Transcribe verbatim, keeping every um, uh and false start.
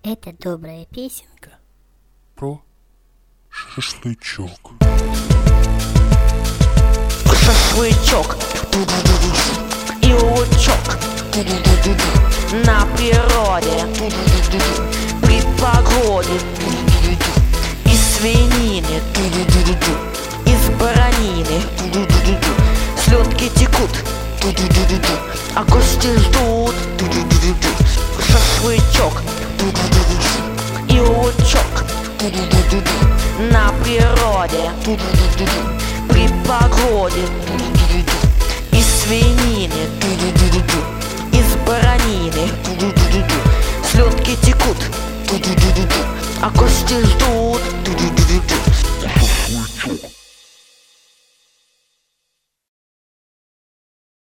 Это добрая песенка про шашлычок. Шашлычок и лучок на природе, при погоде, из свинины, из баранины. Слюнки текут, а гости ждут. Шашлычок и лучок на природе, при погоде, из свинины.